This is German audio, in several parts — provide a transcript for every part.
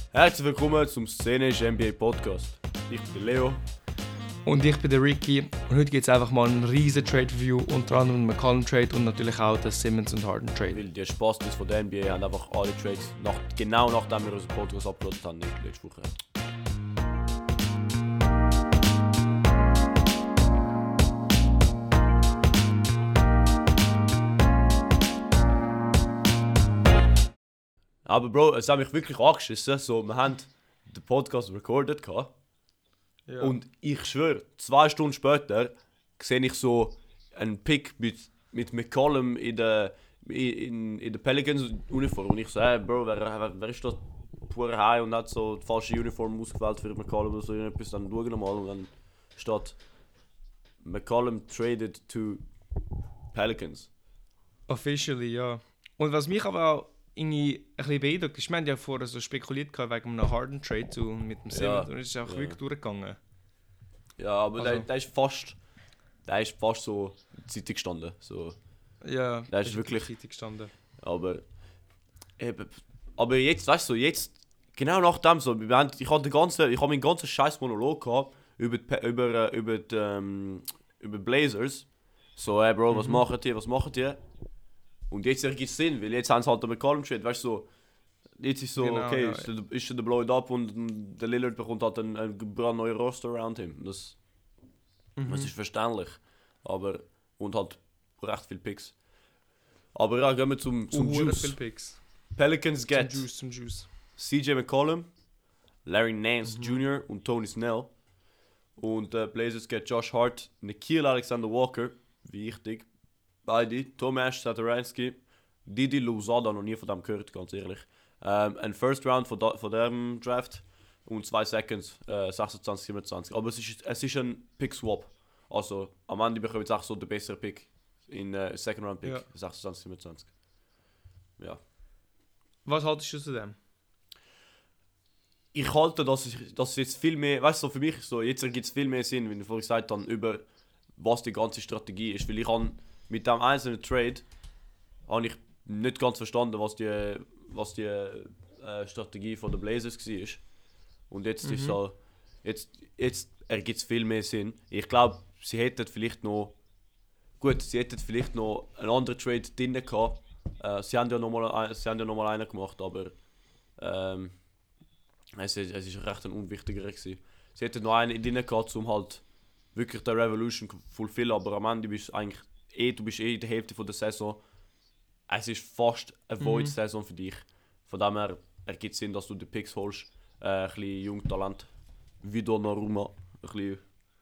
Herzlich willkommen zum Szenisch NBA Podcast. Ich bin der Leo. Und ich bin der Ricky. Und heute gibt es einfach mal einen riesen Trade-Review, unter anderem den McCollum Trade und natürlich auch den Simmons und Harden Trade. Weil die Spastis von der NBA haben einfach alle Trades, genau nachdem wir unseren Podcast uploadet haben, nicht letzte Woche. Aber Bro, es hat mich wirklich angeschissen. So, wir haben den Podcast recorded gehabt. Ja. Und ich schwöre, 2 Stunden später sehe ich so einen Pick mit McCollum in der Pelicans-Uniform. Und ich so, hey Bro, wer ist das pure High und hat so die falsche Uniform ausgewählt für McCollum oder so irgendetwas. Dann schauen wir mal und dann steht McCollum traded to Pelicans. Officially, ja. Und was mich aber auch irgendwie ein bisschen beeindruckt ist, wir haben ja vorher so spekuliert wegen einem Harden Trade mit dem Simmons und es ist auch wirklich durchgegangen. Ja, aber Also. der ist fast so in der Zeitung gestanden. So. Ja, Der ist wirklich. richtig gestanden. Aber jetzt, weißt du, genau nach dem so, ich habe meinen ganzen scheiß Monolog gehabt über Blazers. So, hey Bro, was macht ihr? Und jetzt ergibt es Sinn, weil jetzt haben sie halt den McCollum Trade, weißt du, so, jetzt ist so, Genau, okay, ja. ist der Blow it up und der Lillard bekommt halt einen brandneuen Roster around him. Das ist verständlich, aber, und halt recht viele Picks. Aber ja, gehen wir zum Juice. Viele Picks. Pelicans get Zum Juice. CJ McCollum, Larry Nance Jr. und Tony Snell. Und Blazers get Josh Hart, Nickeil Alexander-Walker, wichtig. Beide, Tomas Satoransky, Didi Louzada, noch nie von dem gehört, ganz ehrlich. Ein First Round von dem Draft und 2 Seconds, 26, 27. Aber es ist ein Pick-Swap. Also am Ende bekommen wir jetzt auch so den besseren Pick in Second Round Pick, 26, 27. Ja. Was haltest du zu dem? Ich halte, dass es jetzt viel mehr, weißt du, für mich so, jetzt ergibt es viel mehr Sinn, wie ich vorhin gesagt habe, über was die ganze Strategie ist. Weil ich habe mit dem einzelnen Trade habe ich nicht ganz verstanden, was die Strategie von der Blazers war. Und jetzt ist so, jetzt ergibt es viel mehr Sinn. Ich glaube, sie hätten vielleicht noch einen anderen Trade drin gehabt. Sie haben ja nochmal einen gemacht, aber es ist recht ein unwichtigerer gewesen. Sie hätten noch einen drin gehabt, um halt wirklich der Revolution fulfillen, aber am Ende bist du bist in der Hälfte von der Saison. Es ist fast eine Void-Saison für dich. Von dem her ergibt es Sinn, dass du die Picks holst. Ein bisschen Jungtalent. Wie Donnarumma. Ein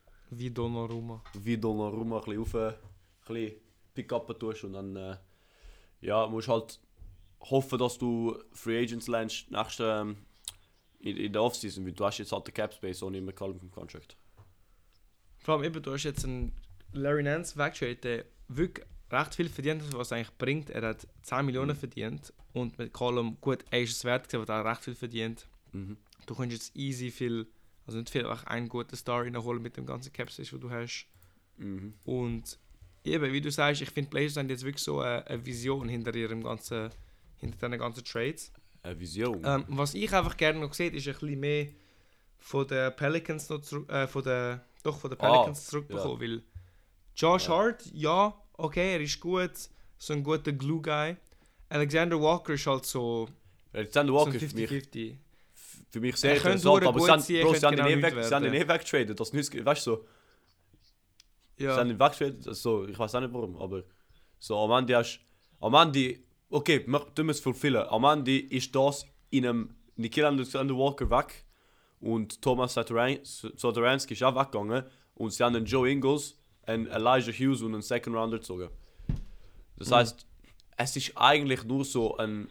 bisschen auf, ein bisschen Pick-up tust und dann musst halt hoffen, dass du Free Agents lernst in der Offseason, weil du hast jetzt halt den Cap Space ohne McCollum Contract. Vor allem eben, du hast jetzt einen Larry Nance weggetradet, der wirklich recht viel verdient hat, was er eigentlich bringt. Er hat 10 Millionen verdient und mit McCollum, gut, er ist es wert gewesen, aber er hat recht viel verdient. Du kannst jetzt easy viel, also nicht viel, aber auch einen guten Star reinholen mit dem ganzen Cap-Space, den du hast. Und eben, wie du sagst, ich finde, Blazers haben jetzt wirklich so eine Vision hinter diesen ganzen Trades. Eine Vision? Was ich einfach gerne noch sehe, ist ein bisschen mehr von den Pelicans noch von den Pelicans zurückbekommen, weil Josh Hart, ja, okay, er ist gut, so ein guter Glue-Guy. Alexander Walker ist halt so Alexander Walker so ist 50-50. für mich sehr Er interessant, könnte aber gut sie haben ihn eh weggetradet, das nützt, weißt du so. Sie haben ihn weggetradet, also, ich weiß auch nicht warum, aber so am Ende, okay, tun wir es fulfillen, am Ende ist das in einem Nickeil Alexander Walker weg und Thomas Satoransky ist auch weggegangen und sie haben einen Joe Ingles, einen Elijah Hughes und einen Second Rounder gezogen. Das heisst, es ist eigentlich nur so ein...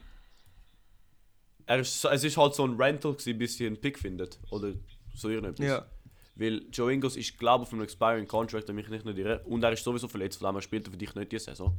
Es ist halt so ein Rental gewesen, bis sie einen Pick findet. Oder so irgendetwas. Ja. Weil Joe Ingles ist, glaube ich, auf einem expiring Contract, wenn mich nicht irre. Und er ist sowieso verletzt, von dem her spielt er für dich nicht diese Saison.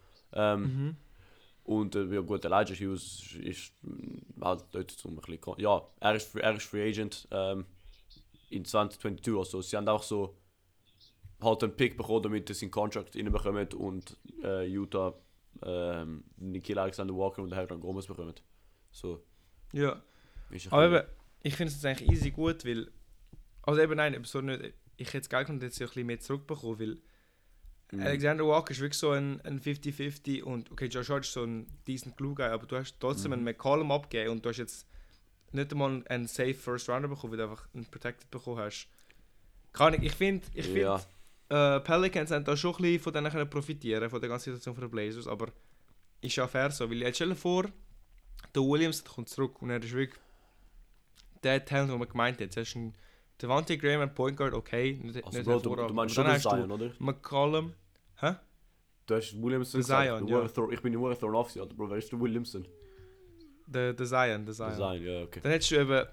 Und ja gut, Elijah Hughes ist halt dort zum ein bisschen... Ja, er ist Free Agent in 2022. Also sie haben auch so halt einen Pick bekommen, damit sie seinen Contract reinbekommen und Utah Nickeil Alexander Walker und Hernan Gomez bekommen. So. Ja. Aber eben, ich finde es eigentlich easy gut, weil... Also eben nein, so nicht, ich hätte es geil gefunden, jetzt ein bisschen mehr zurückbekommen, weil Alexander Walker ist wirklich so ein 50-50 und okay, Josh Hart ist so ein decent Glue Guy, aber du hast trotzdem einen McCollum abgegeben und du hast jetzt nicht einmal einen safe First Rounder bekommen, weil du einfach einen Protected bekommen hast. Ich finde, Pelicans haben da schon ein bisschen von denen können profitieren, von der ganzen Situation von den Blazers, aber ist ja fair so, weil jetzt stell dir vor, der Williams kommt zurück und er ist wirklich der Talent, den man gemeint hat. Jetzt hast du einen Devontae Graham an Point Guard, okay, also nicht Bro, du meinst schon den Zion, oder? McCollum, hä? Du hast Williamson Zion, ja. Ich bin nur thrown off, Bro, wer ist der Williamson? Der Zion. Ja, okay. Dann hättest du eben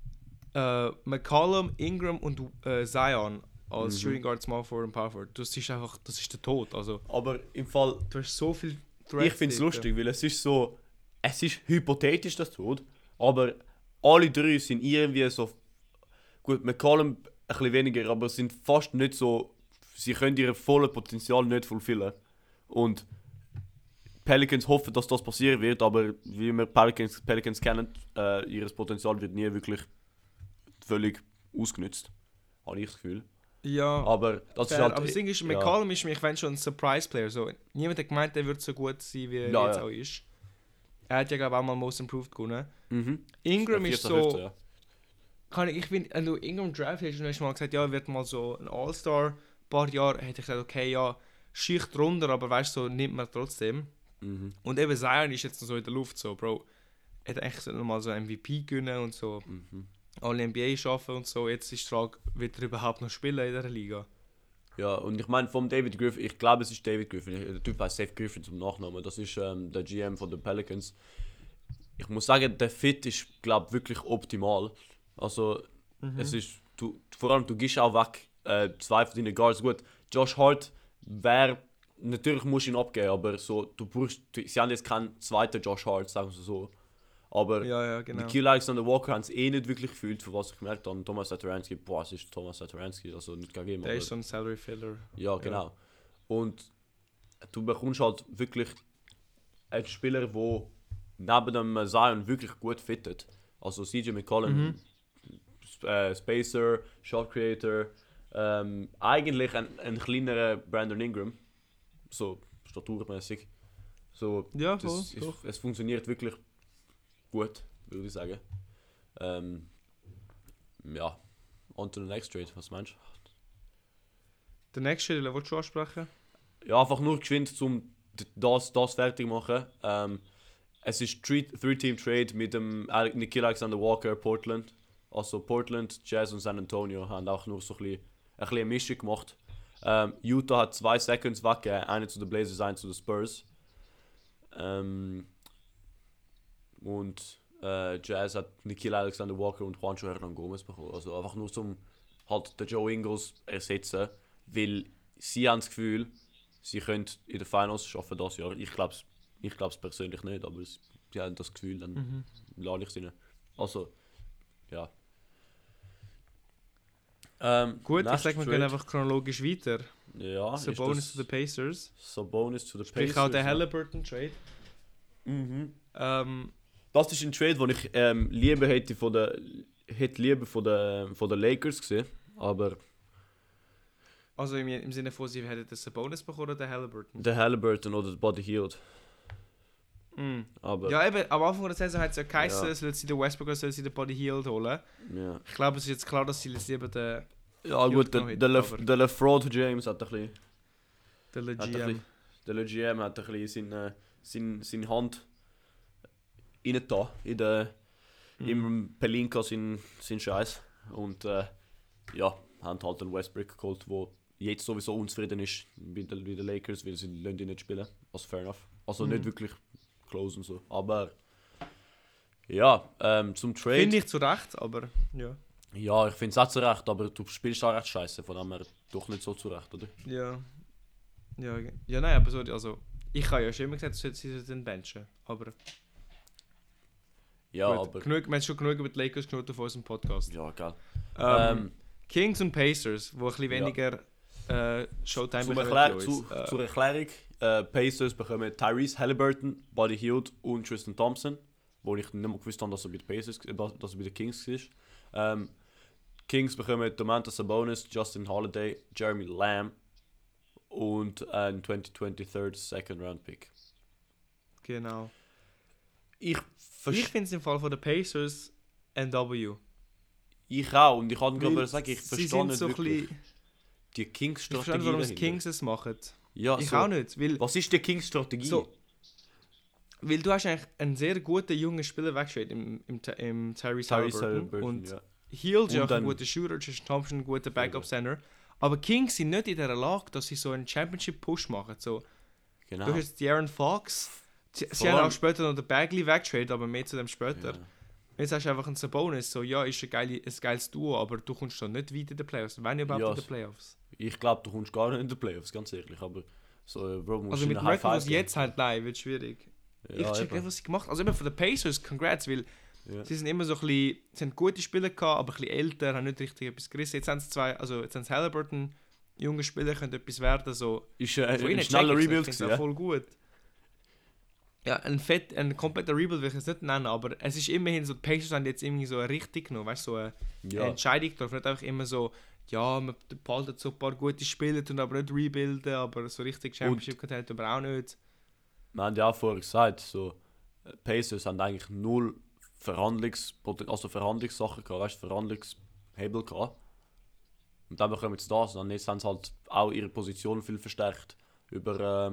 McCollum, Ingram und Zion als Shooting Guard, Small Forward und Power Forward. Das ist einfach, das ist der Tod. Also, aber im Fall... Du hast so viel Threats. Ich finde es lustig, weil es ist so... Es ist hypothetisch, das Tod, aber alle drei sind irgendwie so... Gut, McCollum ein bisschen weniger, aber sind fast nicht so... Sie können ihr volles Potenzial nicht fulfillen. Und Pelicans hoffen, dass das passieren wird, aber wie wir Pelicans kennen, ihr Potenzial wird nie wirklich völlig ausgenutzt. Habe ich das Gefühl. Ja, aber das ist halt, aber das Ding ist, McCollum ist mich schon ein Surprise-Player. So, niemand hat gemeint, er wird so gut sein, wie er jetzt auch ist. Er hat ja glaube ich auch mal Most Improved gewonnen. Ingram ist so... 15, ich finde, wenn du Ingram Draft hast, und hast mal gesagt, ja, er wird mal so ein All-Star, ein paar Jahre, hätte ich gesagt, okay, ja, Schicht runter, aber weißt du, so nimmt man trotzdem. Und eben Zion ist jetzt noch so in der Luft, so, Bro, er hat eigentlich noch mal so MVP gewinnen und so alle NBA schaffen und so. Jetzt ist die Frage, wird er überhaupt noch spielen in dieser Liga? Ja, und ich meine, vom David Griffin, ich glaube, es ist David Griffin, der Typ heißt Safe Griffin zum Nachnamen, das ist der GM von den Pelicans. Ich muss sagen, der Fit ist, glaube ich, wirklich optimal. Also, es ist, vor allem, du gehst auch weg, zwei von deinen Guards. Gut, Josh Hart wäre, natürlich musst du ihn abgeben, aber so, sie haben jetzt keinen zweiten Josh Hart, sagen wir so. Aber ja, genau. Nickeil Alexander-Walker haben es nicht wirklich gefühlt, für was ich gemerkt habe. Thomas Satoransky, es ist Thomas Satoransky, also nicht gegeben. Der ist so ein Salary-Filler. Ja, genau. Ja. Und du bekommst halt wirklich einen Spieler, der neben dem Zion wirklich gut fittet. Also CJ McCollum, Spacer, Shot Creator, eigentlich ein kleinerer Brandon Ingram, so staturmäßig. So, ja, es funktioniert wirklich gut, würde ich sagen. Ja, on to the next trade, was meinst du? Der nächste Trade, willst du ansprechen? Ja, einfach nur geschwind, um das fertig machen. Es ist 3-Team-Trade mit dem Nickeil Alexander-Walker, Portland. Also Portland, Jazz und San Antonio haben auch nur so ein bisschen eine Mischung gemacht. Utah hat 2 Seconds weggegeben, eine zu den Blazers, eine zu den Spurs. Und Jazz hat Nickeil Alexander-Walker und Juancho Hernan Gomez bekommen. Also einfach nur zum halt den Joe Ingles ersetzen, weil sie haben das Gefühl, sie können in den Finals schaffen das Jahr. Ich glaube es persönlich nicht, aber sie haben das Gefühl, dann lade ich es ihnen. Also, ja. Gut, ich sage, wir gehen einfach chronologisch weiter. Ja, Sabonis to the Pacers. Sabonis to the Pacers. Sprich auch der Halliburton Trade. Das ist ein Trade, den ich lieber hätte von den Lakers gesehen, aber... Also im Sinne von, sie hätten den Sabonis bekommen oder den Halliburton? Der Halliburton oder der Buddy Hield. Aber ja, eben, am Anfang der Saison hat es ja geheißen, sollen sie den Westbrook oder sollen sie den Buddy Hield holen. Ja. Ich glaube, es ist jetzt klar, dass sie lieber den... Ja gut, der LeFraud James hat ein bisschen... Der LeGM. Der LeGM hat ein bisschen seine Hand reingetan im Pelinka sein Scheiß. Und ja, haben halt den Westbrook geholt, der jetzt sowieso unzufrieden ist mit den Lakers, weil sie ihn nicht spielen. Also fair enough. Also nicht wirklich close und so. Aber ja, zum Trade... Finde ich zu Recht, aber ja. Ja, ich finde es auch zu Recht, aber du spielst auch recht scheiße, von dem her doch nicht so zu Recht, oder? Ja. Ja, nein, aber so, also ich habe ja schon immer gesagt, sie sollten benchen, aber... Ja, gut, aber... wir haben schon genug über die Lakers genug auf unserem Podcast. Ja, geil. Kings und Pacers, wo ein bisschen weniger Showtime bekommen. Zur Erklärung, Pacers bekommen Tyrese Halliburton, Buddy Hield und Tristan Thompson. wo ich nicht mehr gewusst habe, dass er bei den Pacers, dass er bei den Kings ist. Kings bekommen Domantas Sabonis, Justin Holiday, Jeremy Lamb und ein 2023 Second Round Pick. Genau. Ich finde es im Fall von den Pacers NW. Ich auch, und ich kann gerade sagen, ich verstehe nicht so wirklich die Kings-Strategie. Ich verstehe, warum die Kings es machen. Ja, ich so, auch nicht. Weil, was ist die Kings-Strategie? So, weil du hast eigentlich einen sehr guten jungen Spieler weggeschickt im Tyrese Haliburton. Und Hield ist auch ein guter Shooter, Jason Thompson ein guter Backup-Center. Aber Kings sind nicht in der Lage, dass sie so einen Championship-Push machen. So, genau. Du hast De'Aaron Fox. Sie haben auch später noch den Bagley weggetradet, aber mehr zu dem später. Ja. Jetzt hast du einfach einen Sabonis, so ja, ist ein geiles Duo, aber du kommst dann nicht weit in den Playoffs. Wenn überhaupt in den Playoffs. Ich glaube, du kommst gar nicht in den Playoffs, ganz ehrlich. Aber so, Bro, musst also mit dem Record, was jetzt halt nein, wird schwierig. Ja, ich check nicht, was sie gemacht haben. Also immer von den Pacers, congrats, weil sie sind immer so ein bisschen, sie haben gute Spieler gehabt, aber ein bisschen älter, haben nicht richtig etwas gerissen. Jetzt haben sie jetzt haben sie Haliburton, junge Spieler, können etwas werden. So, ist ein schneller Rebuild gewesen, voll gut. Ja, ein kompletter Rebuild will ich es nicht nennen, aber es ist immerhin so, die Pacers haben jetzt irgendwie so eine Richtung genommen, weißt du, so eine Entscheidung drauf. Nicht einfach immer so, ja, man behaltet so ein paar gute Spieler, tun aber nicht rebuilden, aber so richtig Championship-Content aber auch nicht. Wir haben ja auch vorher gesagt, so, Pacers haben eigentlich null Verhandlungssachen gehabt, weißt du, Verhandlungshebel gehabt. Und dann bekommen sie das, und jetzt haben sie halt auch ihre Position viel verstärkt über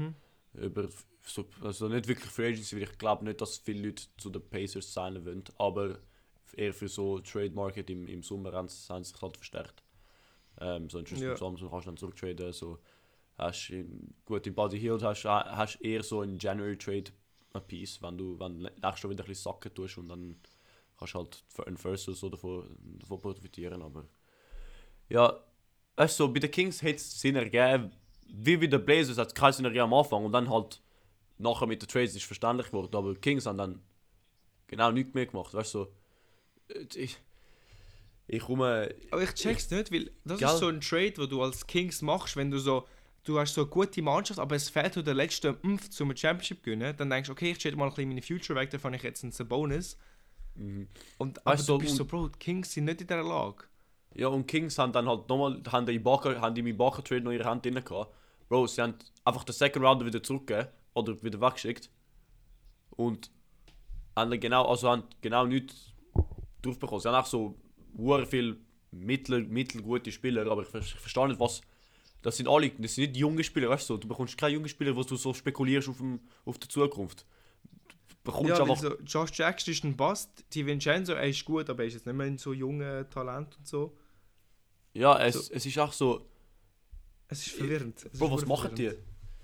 so, also nicht wirklich Free Agency, weil ich glaube nicht, dass viele Leute zu den Pacers signen wollen, aber eher für so Trade Market im Sommer haben sie sich halt verstärkt. So ein Tristan Thompson kannst du dann zurücktraden, so hast gut im Buddy Hield hast eher so ein January Trade Piece, wenn nächstes Jahr wieder ein bisschen sacken tust und dann kannst du halt einen First oder so davon profitieren, aber ja, weißt du, so, bei den Kings hat es Sinn ergeben, wie bei den Blazers hat es keinen Sinn ergeben am Anfang und dann halt nachher mit den Trades ist verständlich geworden, aber die Kings haben dann genau nichts mehr gemacht, weißt du, ich komme... Aber ich check's nicht, weil das ist so ein Trade, wo du als Kings machst, wenn du hast so eine gute Mannschaft, aber es fehlt der letzte zum Championship gewinnen, dann denkst du, okay, ich trade mal ein bisschen meine Future weg, dann fand ich jetzt einen Sabonis. Und aber du bist so, Bro, die Kings sind nicht in der Lage. Ja, und Kings haben dann halt nochmal, haben die Ibaka-Trade noch in ihrer Hand drin gehabt. Bro, sie haben einfach den Second Rounder wieder zurückgegeben oder wieder weggeschickt. Und haben genau nichts drauf bekommen. Sie haben auch so viele mittelgute Spieler, aber ich verstehe nicht, was... Das sind nicht junge Spieler, weißt du? Du bekommst keine jungen Spieler, wo du so spekulierst auf die Zukunft. Ja, einfach... so, Josh Jackson ist ein Bust, DiVincenzo, er ist gut, aber er ist jetzt nicht mehr ein so junger Talent und so. Ja, es ist auch so... Es ist verwirrend. Bro, was machen die?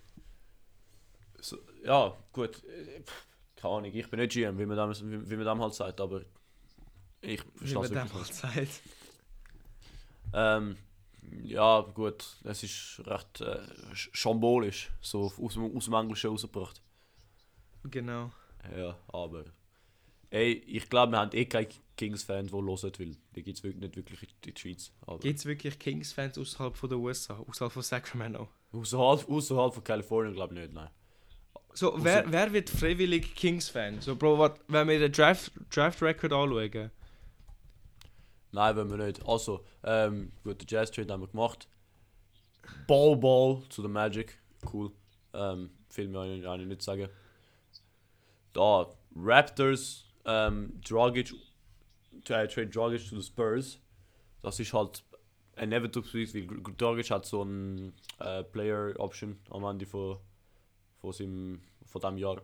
So, ja, gut. Keine Ahnung, ich bin nicht GM, wie man dem halt sagt, aber... Ich verstehe es wirklich nicht. Ja, gut, es ist recht schambolisch, so aus dem Englischen rausgebracht. Genau. Ja, aber... ich glaube, wir haben keine Kings-Fans, die hören, weil die gibt es nicht wirklich in der Schweiz. Gibt es wirklich Kings-Fans außerhalb von der USA, außerhalb von Sacramento? Außerhalb von Kalifornien glaube ich nicht, nein. So, wer wird freiwillig Kings-Fan? So, Bro, wenn wir den Draft-Record anschauen... Nein, wenn wir nicht. Also, gut, den Jazz-Trade haben wir gemacht. Ball zu der Magic. Cool. Viel mehr kann ich nicht sagen. Da, Raptors, Dragic zu den Spurs. Das ist halt ein inevitable, weil Dragic hat so ein Player-Option am Ende von diesem Jahr.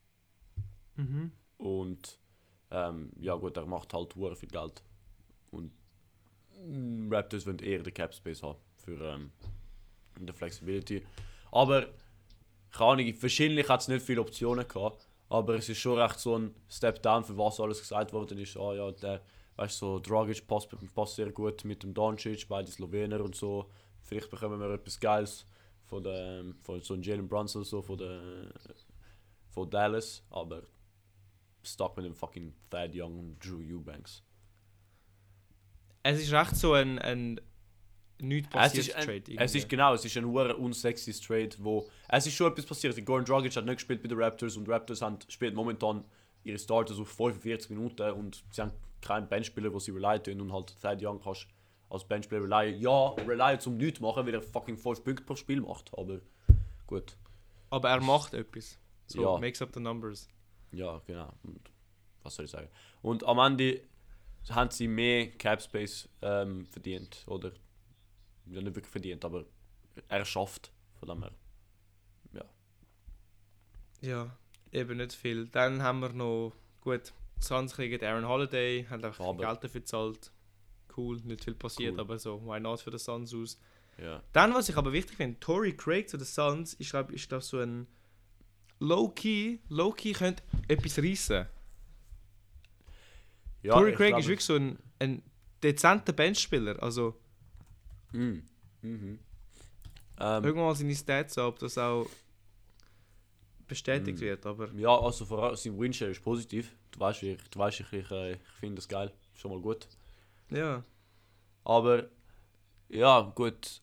Und ja gut, er macht halt sehr viel Geld. Und Raptors wollen eher den Cap Space haben für die Flexibility. Aber wahrscheinlich hat es nicht viele Optionen gehabt. Aber es ist schon recht so ein Step down, für was alles gesagt worden ist. Ah ja, Dragic passt sehr gut mit dem Doncic, beide Slowener und so. Vielleicht bekommen wir etwas Geiles von so einem Jalen Brunson so von Dallas. Aber stuck mit dem fucking Thad Young und Drew Eubanks. Es ist recht so ein nichts passiert Trade. Es ist ein unsexy Trade, wo... Es ist schon etwas passiert. Goran Dragic hat nicht gespielt bei den Raptors und Raptors spielen momentan ihre Starters auf 45 Minuten und sie haben keinen Benchspieler, wo sie relyen und halt Thad Young kannst als Benchspieler relyen zum nichts machen, weil er fucking 5 Punkte pro Spiel macht, aber gut. Aber er macht etwas. So, Ja. makes up the numbers. Ja, genau. Und was soll ich sagen? Und am Ende haben sie mehr Cap Space verdient, oder? Ja, nicht wirklich verdient, aber er schafft von dem her. Ja, eben nicht viel. Dann haben wir noch, gut, Suns kriegen Aaron Holiday, haben einfach Aber- Geld dafür gezahlt. Cool, nicht viel passiert, Cool. aber so, why not für die Suns aus. Ja. Dann, was ich aber wichtig finde, Torrey Craig zu den Suns, ich glaube, so ein Low-Key könnte etwas reissen. Ja, Torrey ich Craig glaube- ist wirklich so ein dezenter Benchspieler, also Mhm. Mhm. irgendwann mal seine Stats an, ob das auch bestätigt Mm. wird, aber Ja, also vor allem sein Windshare ist positiv. Du weißt, ich finde das geil. Schon mal gut. ja. Aber ja, gut.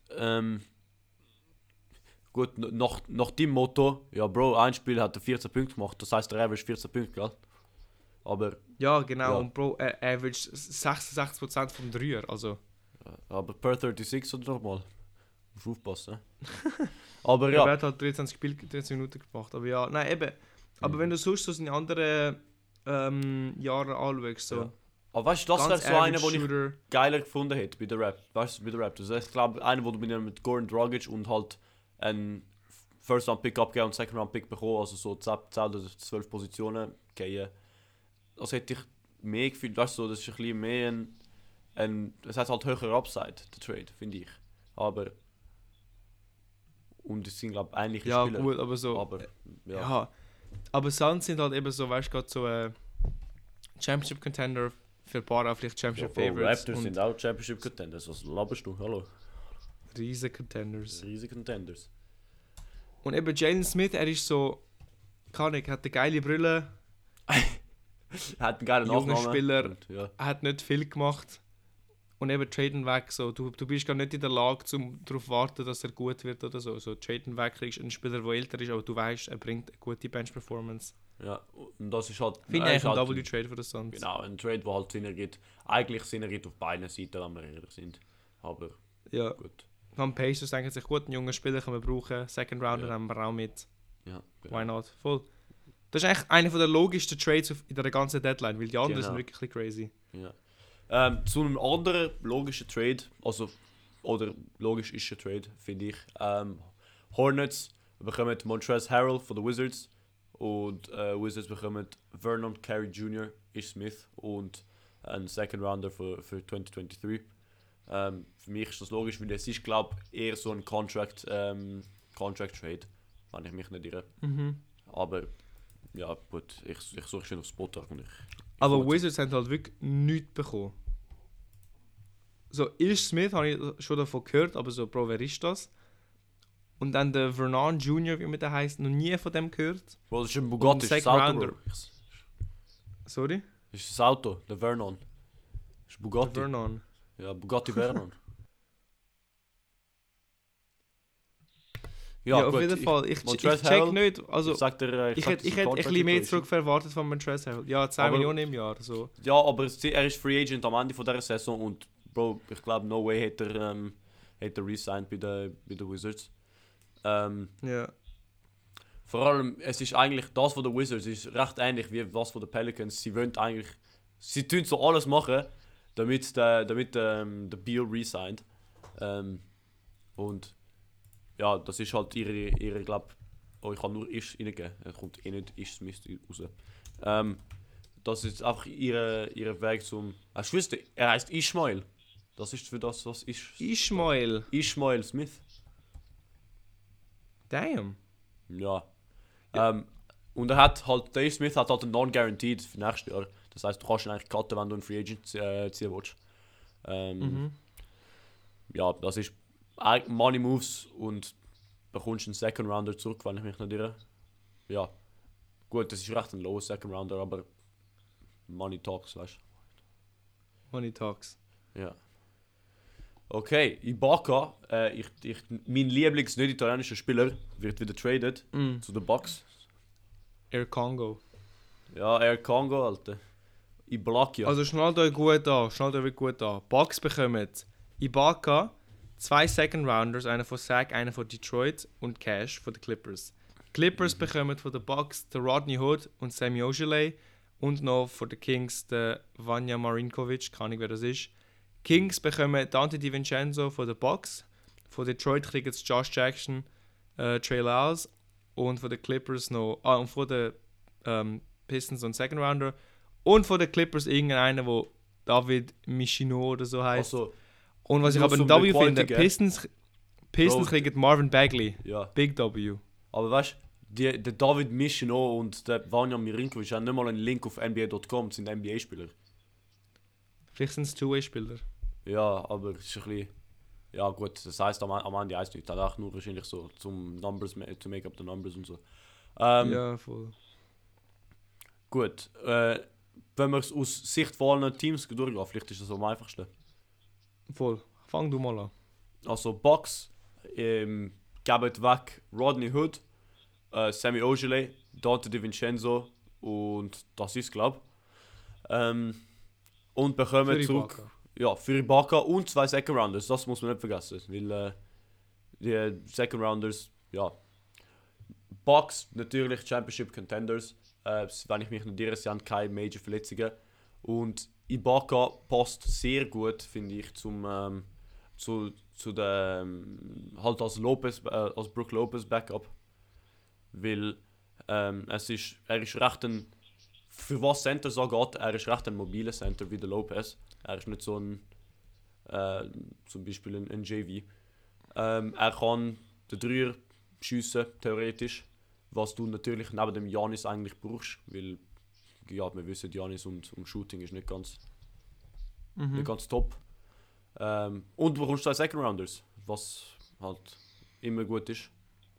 Gut, nach dem Motto, ja Bro, ein Spiel hat er 14 Punkte gemacht, das heißt der Average 14 Punkte, gell? Aber, Ja, genau, Ja. und Bro, er average 66% vom Dreier, also aber per 36 oder nochmal. Muss aufpassen. Aber ja. Er ja. hat halt 23 Minuten gemacht, aber ja, nein, eben. Aber wenn du sonst so seine anderen Jahre anschaust, so Ja. Aber weißt du, das wäre ganz so einer, average den ich Shooter, geiler gefunden hätte bei der Rap. Weißt du, bei der Rap. Das ist, ich glaube, einer, wo du mit Goran Dragic und halt einen First-Round-Pick abgeben und Second-Round-Pick bekommen, also so 10 oder 12 Positionen gehen. Das hätte ich mehr gefühlt, weißt du, das ist ein bisschen mehr es hat halt höher Upside, der Trade, finde ich. Aber und es sind, glaube ich, ähnliche ja Spieler. gut, aber so, Aber, ja. ja. Aber Suns sind halt eben so, weißt du, gerade so Championship-Contender, für ein paar auch vielleicht Ja, Championship-Favorites Raptors sind auch Championship Contenders, was laberst du? Hallo. riesen Contenders. Riesige Contenders. Und eben Jalen Smith, er ist so, kann ich, hat eine geile Brille, Er hat einen geilen Junger Nachnamen. Spieler. Und, ja. er hat nicht viel gemacht. Und eben traden weg, so, du bist gar nicht in der Lage, darauf warten, dass er gut wird oder so. So traden weg kriegst einen Spieler, der älter ist, aber du weißt, er bringt eine gute Bench-Performance. Ja, und das ist halt... Finde er ich ist eigentlich ein halt W-Trade für die Suns. Genau, ein Trade, der halt Sinn ergibt. Eigentlich Sinn ergibt auf beiden Seiten, wenn wir ehrlich sind. Aber Ja, gut. vom Pacers denken sich, gut, einen jungen Spieler können wir brauchen, Second Rounder Ja. haben wir auch mit, Ja, why not, voll. Das ist eigentlich einer der logischsten Trades in der ganzen Deadline, weil die anderen Genau. sind wirklich ein bisschen crazy. Ja. Zu einem anderen logischen Trade, also, oder logisch ist ein Trade, finde ich. Hornets bekommen Montrezl Harrell von den Wizards und Wizards bekommen Vernon Carey Jr., Ish Smith und einen Second Rounder für 2023. Für mich ist das logisch, weil es ist, glaube ich, eher so ein Contract Trade, wenn ich mich nicht irre. Aber ja, gut, ich suche schon auf Spottag und ich Aber komme zu- Wizards haben halt wirklich nichts bekommen. So, Ish Smith habe ich schon davon gehört, aber so, Bro, wer ist das? Und dann der Vernon Jr., wie man den heisst, noch nie von dem gehört. Bro, das ist ein Und Bugatti, das ist das Second Auto, Rounder. Bro. Sorry? Das ist das Auto, der Vernon. Das ist Der Bugatti. Vernon. Ja, Bugatti Vernon. Ja, auf gut, jeden Fall. Ich Montrezl check Harrell, nicht. Also, ich sag dir, ich sag hätte dir, ein das ist bisschen mehr Contract zurück erwartet von Montrezl Harrell. Ja, 10 Aber- Millionen im Jahr. So. Ja, aber er ist Free Agent am Ende von dieser Saison und Bro, ich glaube, no way hat er resigned bei den Wizards. Ja. Vor allem, es ist eigentlich das von den Wizards ist recht ähnlich wie das von den Pelicans. Sie tun so alles machen, damit der Beal resigned. Und ja, das ist halt ihre glaube ich kann nur Ish reingeben. Er kommt eh nicht Ish Smith raus. Das ist einfach ihre Weg zum... Hast du gewusst, er heißt Ishmael. Das ist für das, was ist. Ishmael. Ishmael Smith. Damn. Ja. Und Dave Smith hat halt einen Non-Guaranteed für nächstes Jahr. Das heißt, du kannst ihn eigentlich cutten, wenn du einen Free Agent ziehen willst. Ja, das ist Money Moves und bekommst einen Second Rounder zurück, wenn ich mich nicht irre. Ja. Gut, das ist recht ein lower Second Rounder, aber Money Talks, weißt Money Talks. du? Ja. Okay, Ibaka, mein Lieblings-nicht-italienischer Spieler, wird wieder traded zu den Bucks. Air Congo. Ja, Air Congo, Alter. Iblakia. Also schnallt euch wirklich gut an. Bucks bekommen Ibaka, 2 Second Rounders, einer von Sac, einer von Detroit und Cash von den Clippers. Clippers bekommen von den Bucks den Rodney Hood und Semi Ojeleye und noch von den Kings den Vanja Marinkovic, keine Ahnung wer das ist. Kings bekommen Dante DiVincenzo von den Bucks, von Detroit kriegen es Josh Jackson, Trey Lyles und von den Clippers noch, und von den Pistons und Second Rounder und von den Clippers irgendeiner, wo David Michino oder so heißt. Also, und was ich aber ein W finde, Pistons kriegen Marvin Bagley. ja. Big W. Aber weißt du, der David Michino und der Vanja Marinkovic haben nicht mal einen Link auf NBA.com, sind NBA-Spieler. Vielleicht sind es Two-Way-Spieler. Ja, aber es ist ein bisschen. Ja, gut, das heisst am Ende heißt nicht. Das auch nur wahrscheinlich so zum Numbers, to make up the numbers und so. Ja, voll. Gut, wenn wir es aus Sicht von allen Teams durchgehen, vielleicht ist das am einfachsten. Voll. Fang du mal an. Also, Bucks geben weg Rodney Hood, Semi Ojeleye, Dante DiVincenzo und das ist, glaube ich. Und bekommen Für zurück. Ibaka. Ja, für Ibaka und 2 Second Rounders, das muss man nicht vergessen. Weil die Second Rounders, ja. Bucks natürlich Championship Contenders. Wenn ich mich nicht irre, sie haben keine Major Verletzungen. Und Ibaka passt sehr gut, finde ich, zu der halt als Brook Lopez Backup. Weil er ist recht ein, für was Center so geht, er ist recht ein mobiler Center wie der Lopez. Er ist nicht so ein zum Beispiel ein JV. Er kann den Dreier schiessen, theoretisch. Was du natürlich neben dem Giannis eigentlich brauchst, weil ja, wir wissen, Giannis und Shooting ist nicht ganz top. Und du bekommst 2 Second Rounders, was halt immer gut ist.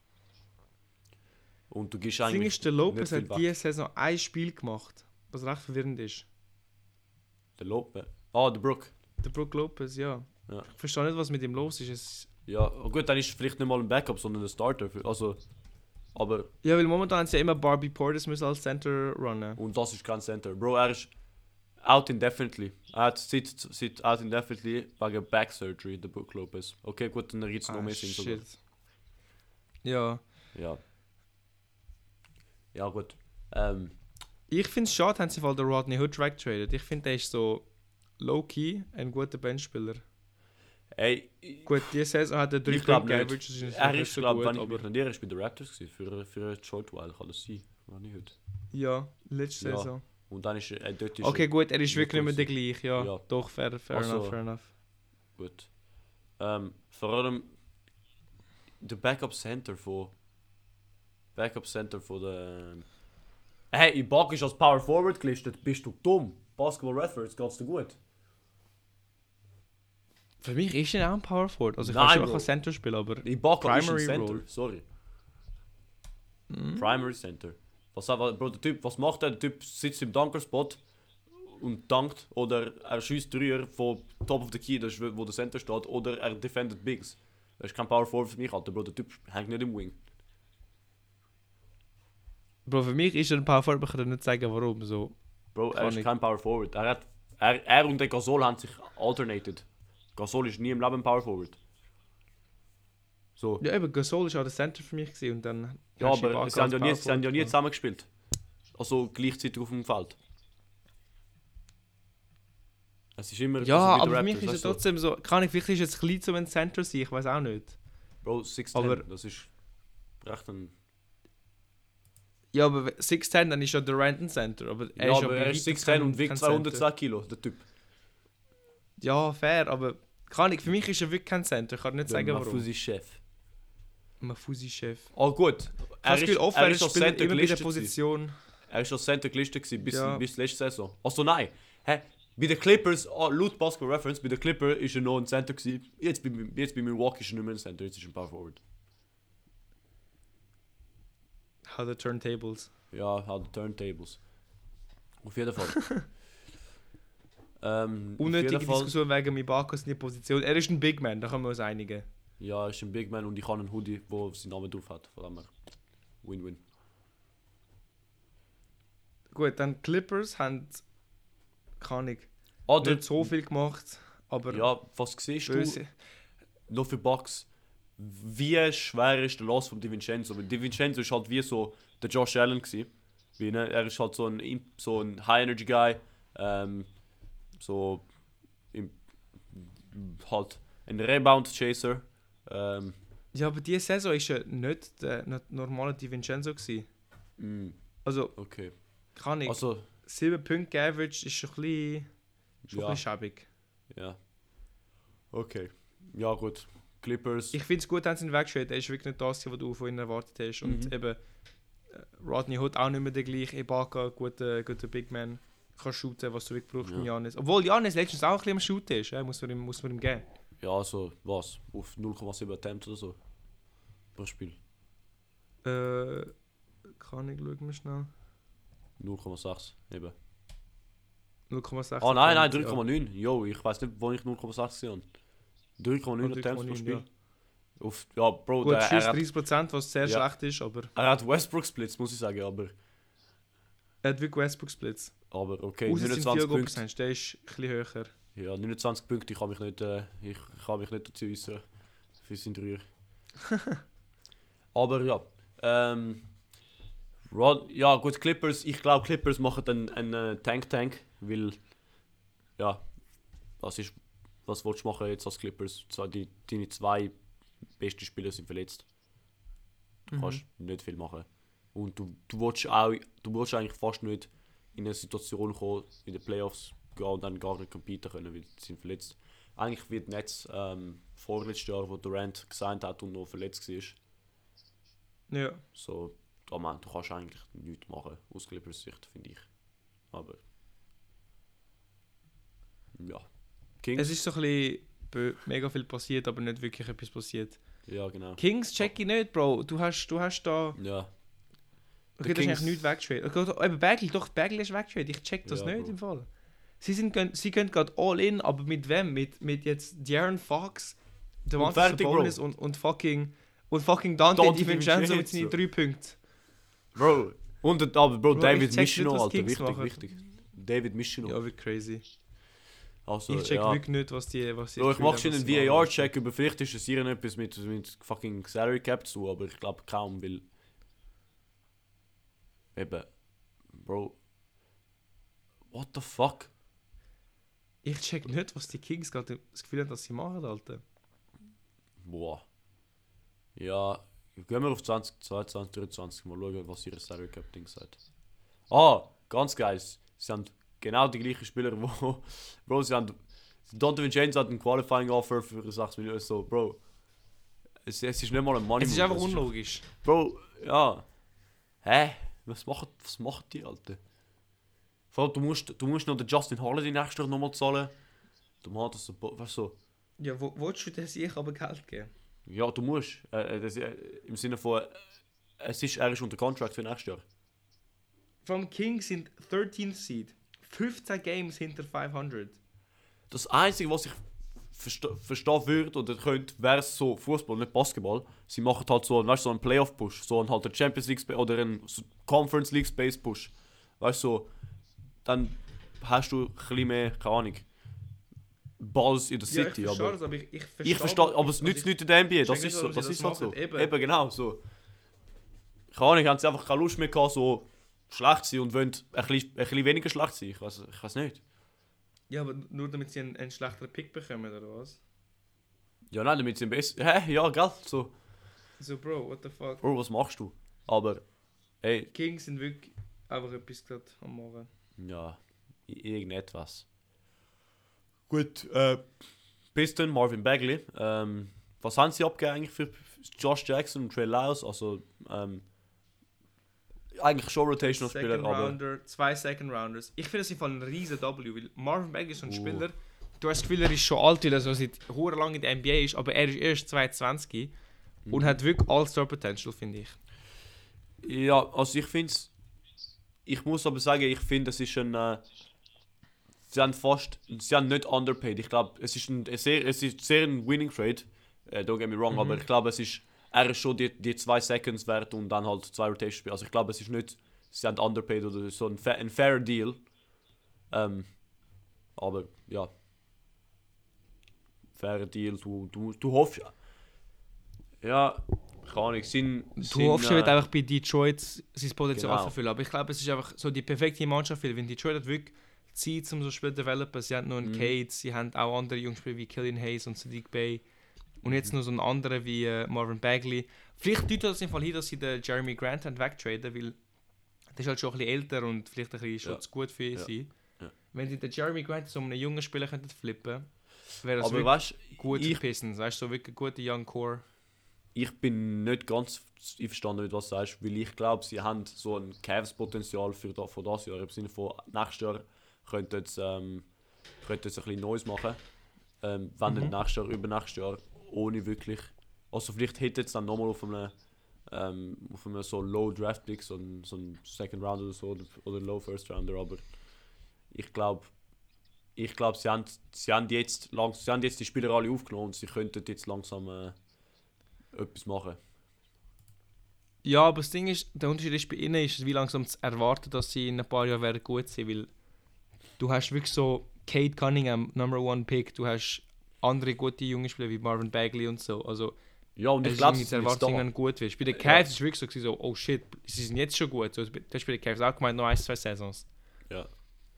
Und du gibst eigentlich. Singst der Lopez hat diese Saison ein Spiel gemacht, was recht verwirrend ist. Der Lopez? Ah, der Brook. Der Brook Lopez, ja. Ich verstehe nicht, was mit ihm los ist. Ja, gut, dann ist es vielleicht nicht mal ein Backup, sondern ein Starter. Also, aber. Ja, weil momentan haben sie ja immer Barbie Portis müssen als Center runnen. Und das ist kein Center. Bro, er ist out indefinitely. Er hat seit out indefinitely wegen Back Surgery, der Brook Lopez. Okay, gut, dann gibt es noch mehr Sinn sogar. Ja. Ja, gut. Ich finde es schade, haben sie den Rodney Hood weggetradet. Ich finde, der ist so low-key ein guter Benchspieler. Ey, gut, diese Saison hat er 3 Punkte Average. Er ist, glaube ich, wenn ich mich nicht irre, bei den Raptors für eine Short While, kann das sein. Rodney Hood. Ja, letzte Saison. Und dann ist er dort. Okay, gut, er ist wirklich nicht mehr der gleiche. Ja, doch, fair also, enough. Gut. Vor allem der Backup Center von der. Hey, Ibaka ist als Power Forward gelistet. Bist du dumm? Basketball Reference, geht's dir gut? Für mich ist er auch ein Power Forward. Also ich Nein, kann schon auch Center spielen, aber Ibaka ist ein Center, Role. sorry. Primary Center. Bro, der Typ, was macht er? Der Typ sitzt im Dunker-Spot und dankt. Oder er schießt Dreier von Top of the Key, das ist, wo der Center steht. Oder er defendet Bigs. Das ist kein Power Forward für mich, Alter. Bro, der Typ hängt nicht im Wing. Bro, für mich ist er ein Power Forward, aber ich kann nicht sagen, warum. So, Bro, er ist kein Power Forward. Er und der Gasol haben sich alternated. Gasol ist nie im Leben ein Power Forward. So. Ja, eben, Gasol war auch der Center für mich gewesen, und dann... Ja, aber sie haben ja nie zusammen gespielt. Also gleichzeitig auf dem Feld. Es ist immer... Ja, aber für mich ist es trotzdem so... Kann ich, vielleicht ist es klein zu ein Center sein, ich weiß auch nicht. Bro, 6'10", das ist recht ein... Ja, aber 6'10", dann ist ja der Random Center. Aber er ist 6'10" und wiegt 202 Kilo, der Typ. Ja, fair, aber... Für mich ist er wirklich kein Center, ich kann nicht sagen, warum. Mafusi-Chef. Mafusi-Chef. Oh gut. Er ist als Center immer bei der Position. Er ist als Center gelistet bis letzte Saison. Also nein. Hä? Bei den Clippers, laut Basketball Reference, bei den Clippers ist er noch ein Center gewesen. Jetzt bei Milwaukee ist er nicht mehr ein Center, jetzt ist er ein Power Forward. How the turntables. Ja, how the turntables. Auf jeden Fall. Unnötige Diskussion wegen Ibakas in die Position. Er ist ein Big Man, da können wir uns einigen. Ja, er ist ein Big Man und ich habe einen Hoodie, der seinen Namen drauf hat. Von dem her. Win-win. Gut, dann Clippers haben, kann ich, Oder, nicht so viel gemacht, aber ja, was siehst du noch für Bucks? Wie schwer ist der Loss von DiVincenzo? Weil DiVincenzo ist halt wie so der Josh Allen gewesen. Wie, ne? Er ist halt so ein High-Energy-Guy. So halt ein Rebound-Chaser. ja, aber diese Saison war ja nicht der normale DiVincenzo gewesen. Also, Okay. kann ich. Also, 7 Punkte Average ist schon ein bisschen, ja. bisschen schäbig. Ja. Okay. Ja, gut. Clippers. Ich finde es gut, dass sie ihn weggeschickt. Er ist wirklich nicht das, was du von ihm erwartet hast. Und eben, Rodney Hood auch nicht mehr der gleiche. Ibaka, guter Big Man. Kann shooten, was du wirklich brauchst von Giannis. Obwohl Giannis letztens auch ein bisschen am Shooten ist. Muss man ihm geben. Ja, also, was? Auf 0,7 Attempt oder so? Pro Spiel. Kann ich schauen, mal schnell. 0,6 eben. 0,6. Oh nein, 3,9. Jo, ich weiß nicht, wo ich 0,6 gesehen habe. 3,9 Attempts pro Spiel. Ja. Ja, Bro, gut, er schießt hat 30%, was sehr schlecht ist, aber... Er hat Westbrook-Splits, muss ich sagen, aber... Er hat wirklich Westbrook-Splits. Aber okay, Außer 29 Punkte. Der ist ein bisschen höher. Ja, 29 Punkte, ich kann mich nicht dazu äußern. Für seinen Dreier. Aber ja. Ja, gut, Clippers. Ich glaube, Clippers machen einen Tank, weil... Ja, was willst du machen jetzt als Clippers? Deine 2 besten Spieler sind verletzt. Du kannst nicht viel machen. Und du willst eigentlich fast nicht in eine Situation kommen, in den Playoffs gehen und dann gar nicht competen können, weil sie sind verletzt. Eigentlich wird Netz vorletztes Jahr, wo Durant gesigned hat und noch verletzt war. Ja. So, du kannst eigentlich nichts machen, aus Clippers Sicht, finde ich. Aber... Ja. Kings. Es ist so ein bisschen mega viel passiert, aber nicht wirklich etwas passiert. Ja, genau. Kings check ich nicht, Bro. Du hast da... Ja. Okay, das ist eigentlich nichts weggeschwächt. Okay, eben Bagley ist weggeschwächt. Ich check das nicht, Bro. Im Fall. Sie gehen gerade all in, aber mit wem? Mit jetzt De'Aaron Fox, Domantas Sabonis und fucking Dante DiVincenzo mit seinen 3 Punkten. Bro, Bro, David Michino, Alter, wichtig. David Michino. Ja, wirklich crazy. Also, ich check wirklich nicht, was die Bro, ich mache schon einen VAR-Check, über vielleicht ist es hier etwas mit fucking Salary Cap zu, aber ich glaube kaum, weil... Eben... Bro... What the fuck? Ich check nicht, was die Kings gerade das Gefühl haben, dass sie machen, Alter. Boah. Ja, gehen wir auf 2022, 23 mal schauen, was ihre Salary Cap Ding sagt. Ganz geil. Sie haben genau die gleichen Spieler, wo... Bro, sie haben... Donovan James hat ein Qualifying Offer für 6 Millionen. So, Bro. Es ist nicht mal ein Money. Es ist einfach unlogisch. Bro, ja. Hä? Was machen die, Alter? Vor allem, du musst noch den Justin Holiday nächstes Jahr nochmal zahlen. Du machst das so, weißt du. Ja, willst du sich aber Geld geben? Ja, du musst. Im Sinne von, er ist unter Contract für nächstes Jahr. Vom Kings sind 13th Seed. 15 Games hinter 500. Das Einzige, was ich verstehen würde oder könnte, wäre so Fußball, nicht Basketball. Sie machen halt so einen Playoff-Push, so einen halt einen Champions League oder einen Conference League Space Push. Weißt du, so, dann hast du ein bisschen mehr, keine Ahnung, Balls in der City. Ja, ich verstehe, aber es nützt nichts in der NBA, das ist so, das ist halt so. Eben genau so. Keine Ahnung, haben sie einfach keine Lust mehr gehabt, so schlecht zu sein und wollen ein bisschen weniger schlecht sein. Ich weiß nicht. Ja, aber nur damit sie einen schlechteren Pick bekommen, oder was? Ja, nein, damit sie einen besseren... Ja, gell, so. So, Bro, what the fuck? Bro, was machst du? Aber, ey... Kings sind wirklich einfach etwas gerade am Morgen. Ja, irgendetwas. Gut, Piston, Marvin Bagley. Was haben sie abgegeben eigentlich für Josh Jackson und Trey Lyles? Also, eigentlich schon Rotational-Spieler, aber... 2 Second Rounders. Ich finde, das ist ein riesen W, weil Marvin Bagley ist so ein Spieler, du hast das Gefühl, er ist schon alt, weil er so seit lang in der NBA ist, aber er ist erst 22 und hat wirklich All-Star-Potential, finde ich. Ja, also ich muss aber sagen, ich finde, es ist ein... Sie haben nicht underpaid. Ich glaube, es ist sehr ein Winning Trade. Don't get me wrong, aber ich glaube, er ist schon die 2 Seconds wert und dann halt 2 Rotation Spiele. Also ich glaube, es ist nicht sie haben underpaid oder so ein fairer Deal. Aber ja, fairer Deal, du hoffst, ja, keine Ahnung, du hoffst, er wird einfach bei Detroit sein Potenzial genau. verfüllen, aber ich glaube, es ist einfach so die perfekte Mannschaft, weil wenn Detroit hat wirklich Zeit, um so Spiel zu developen, sie haben noch einen Cade, sie haben auch andere Jungspieler wie Killian Hayes und Sadiq Bey und jetzt noch so einen anderen wie Marvin Bagley. Vielleicht deutet das im Fall hin, dass sie den Jeremy Grant haben wegtraden, weil der ist halt schon ein bisschen älter und vielleicht ein bisschen schon zu gut für ihn sein. Ja. Wenn sie den Jeremy Grant so einen jungen Spieler könnten flippen, wäre das aber wirklich gut für Pistons, weißt du, so wirklich gute Young Core. Ich bin nicht ganz einverstanden mit was du sagst, weil ich glaube, sie haben so ein Cavs-Potenzial für das Jahr. Im Sinne von nächstes Jahr könnten sie ein bisschen Neues machen. Wenn nicht nächstes Jahr, übernächstes Jahr, ohne wirklich. Also vielleicht hätte es dann nochmal auf einem so Low Draft Pick, so ein Second Round oder so, oder Low First Rounder, aber ich glaube, sie haben jetzt die Spieler alle aufgenommen und sie könnten jetzt langsam etwas machen. Ja, aber das Ding ist, der Unterschied ist bei ihnen, ist wie langsam zu erwarten, dass sie in ein paar Jahren werden gut sein, weil du hast wirklich so Cade Cunningham, Number 1 Pick, du hast andere gute junge Spieler wie Marvin Bagley und so, also ja, und ich glaube, es erwartet, dass du gut wirst. Bei den Cavs ist es wirklich so, oh shit, sie sind jetzt schon gut, so, du hast bei den Cavs auch gemeint, noch 1-2 Saisons. Ja.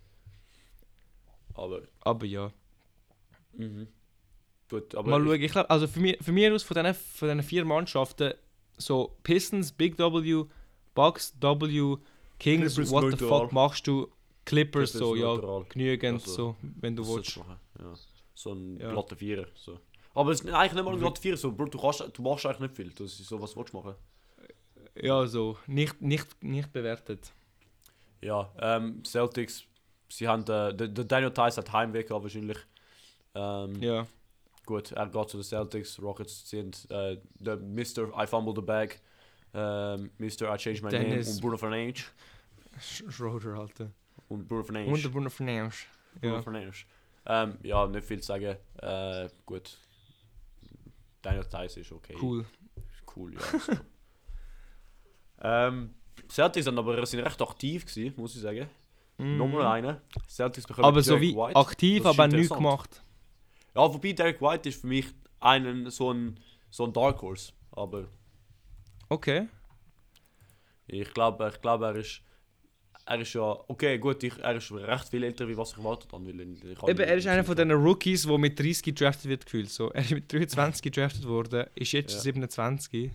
Aber ja. Gut, aber mal schauen, ich glaube, also für mich aus von diesen 4 Mannschaften, so Pistons, Big W, Bucks, W, Kings, Clippers what the neutral. fuck machst du? Clippers so, neutral. Ja, genügend, Also, so, wenn du willst. Ja. So ein Ja. glatter Vierer. So. Aber es ist eigentlich nicht mal ein glatter Vierer, so, Bro, du machst eigentlich nicht viel. Das ist so, was willst du machen? Ja, so, nicht bewertet. Ja, Celtics, sie haben, der Daniel Tice hat Heimweg gehabt wahrscheinlich. Ja. Gut, er geht zu den Celtics, Rockets sind der Mr. I Fumbled the Bag, Mr. I Changed My Dennis. Name und Bruno Fernandes. Schroeder, Alter. Und Bruno Fernandes. Und der Bruno Fernandes. Bruno Ja. Fernandes. Ja, nicht viel zu sagen. Gut. Daniel Tice ist okay. Cool. Cool, ja. Celtics sind aber sind recht aktiv gewesen, muss ich sagen. Nochmal einer. Celtics bekommen Aber so Derek wie White. aktiv, Das ist aber nichts interessant. gemacht. Ja, wobei Derek White ist für mich so ein Dark Horse. Aber Okay. ich glaube, er ist ja... Okay, gut, er ist recht viel älter, wie was ich erwartet habe. Eben, er ist einer von diesen Rookies, der mit 30 gedraftet wird, gefühlt. So, er ist mit 23 gedraftet worden, ist jetzt Ja. 27.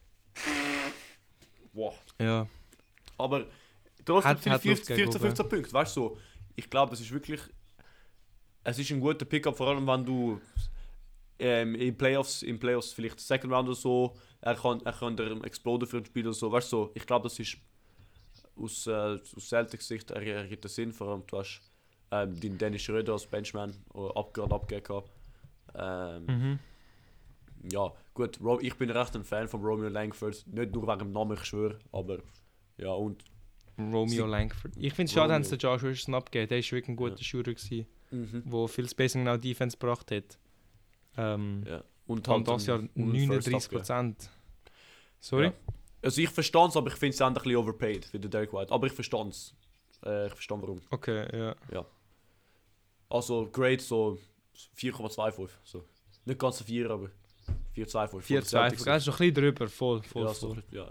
Wow. Ja. Aber trotzdem Hat 15 Punkte, weißt du, so, ich glaube, es ist ein guter Pickup, vor allem wenn du in Playoffs vielleicht Second Round oder so, er kann exploden für ein Spiel oder so, weißt du, so, ich glaube, das ist aus Celtics Sicht ergibt das Sinn, vor allem du hast den Dennis Schröder als Benchman gerade abgegeben. Ja, gut, ich bin recht ein Fan von Romeo Langford, nicht nur wegen dem Namen, ich schwöre, aber ja, und Romeo Langford. Ich finde es schade, dass der Josh Richardson abgegeben. Der war wirklich ein guter Shooter, der viel Spacing und auch Defense gebracht hat. ja. Und halt das Jahr 39%. Sorry? Ja. Also ich verstehe es, aber ich finde es ein bisschen overpaid für den Derek White. Aber ich verstehe es. Ich verstehe warum. Okay, ja. Also Grade so 4,25. So. Nicht ganz 4, aber 4,25. 4,2. Das ist noch ein bisschen drüber. Voll. Ja, so, ja.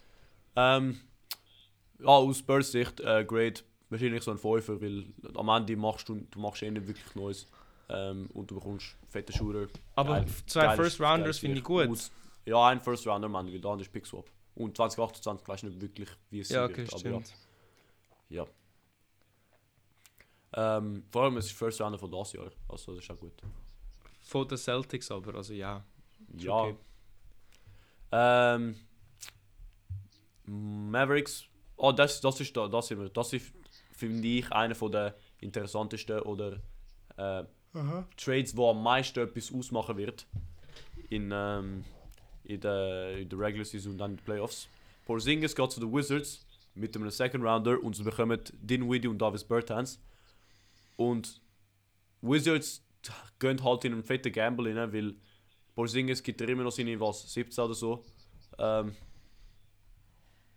Aus Spurs Sicht Grade wahrscheinlich so ein 5, weil am Ende machst du eh nicht wirklich Neues. Und du bekommst fette Shooter. Aber 2 First Rounders finde ich gut. Ja, ein First Rounder, man, weil der andere ist Pick Swap. Und 2028 weißt du nicht wirklich, wie es Ja, sein okay, wird. stimmt. Ja. Vor allem es ist First Rounder von das Jahr. Also das ist auch gut. Von den Celtics aber, also ja. Ja. Okay. Mavericks. Das ist finde ich einer von der interessantesten oder Trades, wo am meisten etwas ausmachen wird in der Regular Season und dann in den Playoffs. Porzingis geht zu den Wizards mit einem Second Rounder und sie bekommen Dinwiddie und Davis Bertans. Und Wizards gehen halt in einen fetten Gamble rein, weil Porzingis gibt immer noch seine 17 oder so.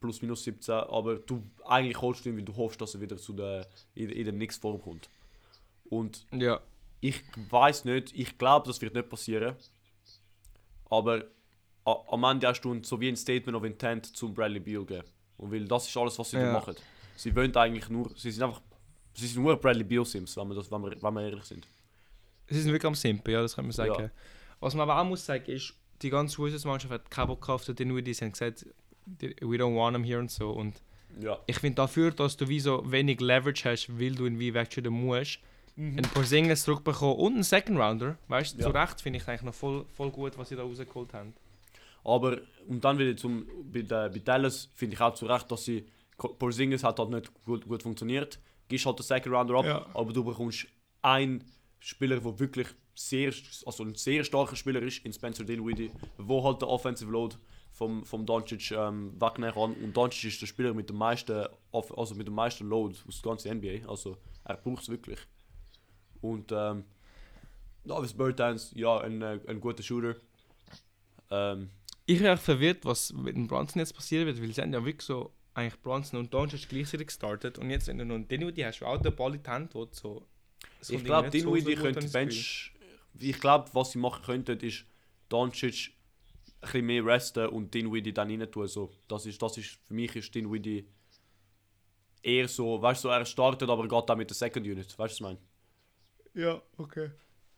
plus minus 17, aber du eigentlich holst ihn, weil du hoffst, dass er wieder in der nächsten Form kommt. Und ich weiß nicht, ich glaube, das wird nicht passieren. Aber am Ende hast du so wie ein Statement of Intent zum Bradley Beal geben. Und weil das ist alles, was sie machen. Sie wollen eigentlich nur, sie sind nur Bradley Beal Sims, wenn wir ehrlich sind. Sie sind wirklich am Simpen, ja, das kann man sagen. Ja. Was man aber auch muss sagen ist, die ganze Wizards-Mannschaft hat keinen Bock auf den Dinwiddie, sie haben gesagt, we don't want him here und so. Und ich finde dafür, dass du wie so wenig Leverage hast, weil du ihn wie wegtraden musst, ein Porzingis zurückbekommen und einen Second Rounder, weißt du, zu Recht finde ich eigentlich noch voll gut, was sie da rausgeholt haben. Aber, und dann wieder bei Dallas finde ich auch zu Recht, dass sie Porzingis hat halt nicht gut funktioniert, gehst halt den Second Rounder ab, aber du bekommst einen Spieler, der wirklich ein sehr starker Spieler ist, in Spencer Dinwiddie, wo halt der Offensive Load vom Doncic wegnehmen kann. Und Doncic ist der Spieler mit dem meisten Load aus der ganzen NBA, also er braucht es wirklich. Und Davis Bertans, ein guter Shooter. Ich bin echt verwirrt, was mit dem Brunson jetzt passieren wird, weil sie haben ja wirklich so eigentlich Brunson und Doncic gleichzeitig gestartet und jetzt, wenn du noch einen Dinwiddie hast, du auch den Ball in die Hand, wo so... Ich glaube, Dinwiddie könnte Bench... Ich glaube, was sie machen könnten, ist Doncic ein bisschen mehr resten und Dinwiddie dann rein tun. So, das ist, für mich ist Dinwiddie eher so, weißt du, er startet, aber geht dann mit der Second Unit. Weißt du, was ich meine? Ja, okay.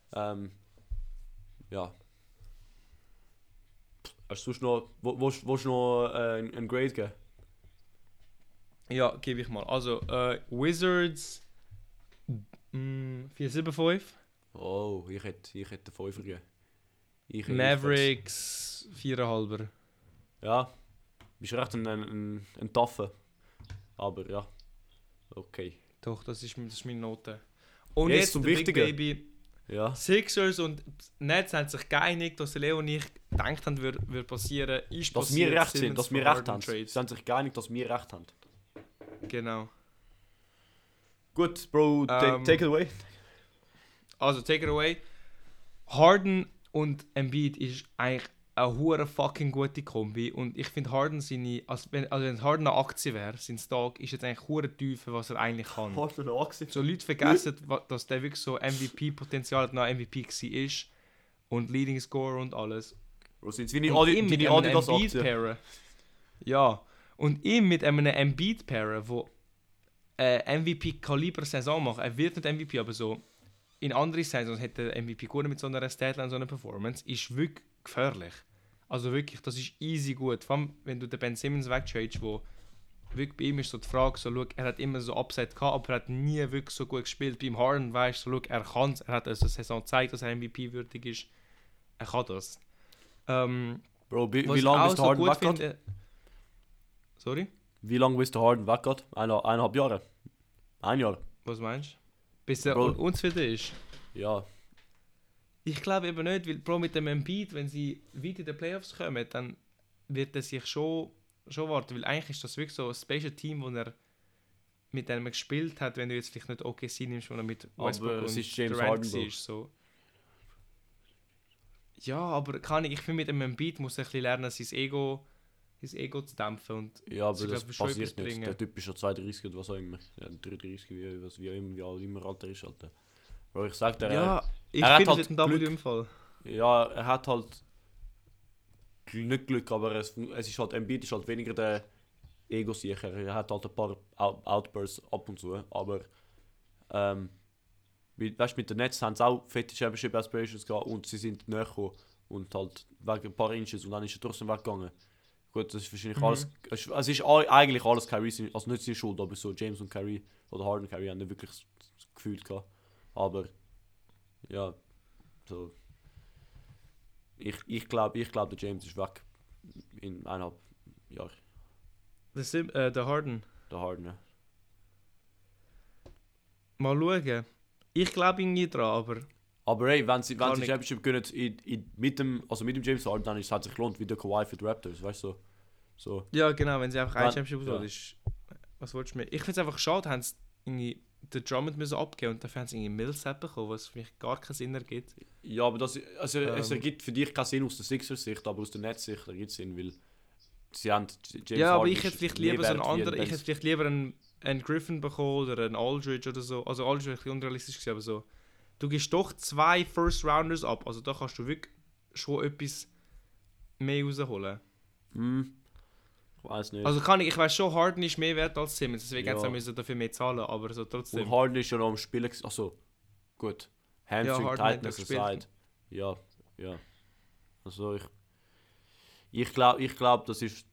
Ja. Hast du noch... Willst du noch ein Grade geben? Ja, gebe ich mal. Also, Wizards 4,75. Oh, ich hätte 5 gegeben. Mavericks 4,5. Ja, bist recht ein Taffe. Aber ja, okay. Doch, das ist meine Note. Und jetzt zum Wichtigen. Baby. Ja. Sixers und Nets haben sich geeinigt, dass Leo und ich gedacht haben, würde passieren. Dass wir recht sind, dass wir recht haben. Sie haben sich geeinigt, dass wir recht haben. Genau. Gut, Bro, take it away. Also, take it away. Harden und Embiid ist eigentlich eine hure fucking gute Kombi. Und ich finde Harden wenn Harden eine Aktie wäre, sein Stock, ist jetzt eigentlich hure tief, was er eigentlich kann. Harden eine Aktie? So Leute vergessen, dass der wirklich so MVP-Potenzial hat, noch MVP war. Und Leading Scorer und alles. Bro, sind es wie die Adidas-Aktie? Ja. Und ihm mit einem Embiid-Pairen, wo MVP-Kaliber-Saison macht, er wird nicht MVP, aber so in anderen Saisons hätte der MVP gut mit so einer Statline, so einer Performance, ist wirklich gefährlich. Also wirklich, das ist easy gut. Vor allem, wenn du den Ben Simmons wegtradest, wo wirklich bei ihm ist so die Frage, so, look, er hat immer so Upside gehabt, aber er hat nie wirklich so gut gespielt. Beim Harden weißt du, so, look, er kann es, er hat also eine Saison gezeigt, dass er MVP-würdig ist. Er kann das. Bro, wie lange ist der Harden weggeht? Sorry? Wie lange ist der Harden weggeht? 1,5 Jahre? 1 Jahr? Was meinst du? Bis er unzufrieden ist? Ja. Ich glaube eben nicht, weil Bro, mit dem Embiid, wenn sie weit in den Playoffs kommen, dann wird er sich schon warten, weil eigentlich ist das wirklich so ein Special Team, wo er mit dem gespielt hat, wenn du jetzt vielleicht nicht OKC nimmst, wo er mit Westbrook aber und ist James Harden war. So. Ja, aber ich finde, mit dem Embiid muss er ein bisschen lernen, sein Ego zu dämpfen und ja, aber das passiert nicht. Der Typ ist schon 32 oder was auch immer. Ja, 33, wie auch immer Alter ist. Alter. Aber ich sag dir, ich finde halt ein W im Fall. Ja, er hat halt nicht Glück, aber es ist halt, Embiid ist halt weniger der Ego-Sicher. Er hat halt ein paar Outbursts ab und zu, aber weißt, mit den Nets haben sie auch fette Championship Aspirations gehabt und sie sind näher gekommen und halt wegen ein paar Inches und dann ist er trotzdem weggegangen. Gut, das ist wahrscheinlich alles. Es ist eigentlich alles Kyrie, also nicht seine Schuld, aber so James und Kyrie oder Harden und Kyrie haben nicht wirklich das Gefühl gehabt. Aber ja, so. Ich glaube, der James ist weg in 1,5 Jahren. Der Harden? Der Harden, ja. Mal schauen. Ich glaube irgendwie dran, aber hey, wenn sie Championship gewinnen mit dem James Harden, dann hat es sich gelohnt, wie der Kawhi für die Raptors, weißt du? So. Ja, genau, wenn sie einfach ein Championship holen, ist... Was willst du mehr? Ich finde es einfach schade, haben sie irgendwie den Drummond müssen abgeben und dafür haben sie irgendwie Millsap bekommen, was für mich gar keinen Sinn ergibt. Ja, aber es ergibt für dich keinen Sinn aus der Sixers-Sicht, aber aus der Nets-Sicht ergibt es Sinn, weil sie haben James Harden. Ja, aber ich hätte vielleicht lieber so einen anderen, ich hätte vielleicht lieber einen Griffin bekommen oder einen Aldridge oder so. Also Aldridge wäre ein bisschen unrealistisch gewesen, aber so. Du gibst doch 2 First Rounders ab, also da kannst du wirklich schon etwas mehr rausholen. Ich weiß nicht. Also ich weiß schon, Harden ist mehr wert als Simmons, deswegen ja. Müssen dafür mehr zahlen, aber so trotzdem. Und Harden ist ja noch am Spielen, also gut. Hamstring Tightness aside. Ja. Also ich glaube, das ist.